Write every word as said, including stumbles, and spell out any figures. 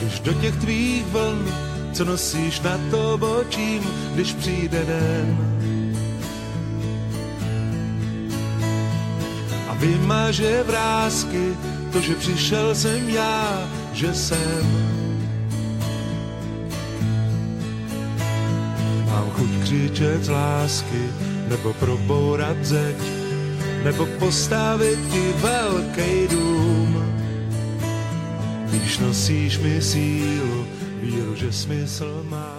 když do těch tvých vln, co nosíš nad obočím, když přijde den. A vymaže vrásky, to, že přišel jsem já, že jsem. Mám chuť křičet z lásky, nebo probourat zeď, nebo postavit ti velký dům. Když nosíš mi sílu, víru, že smysl má.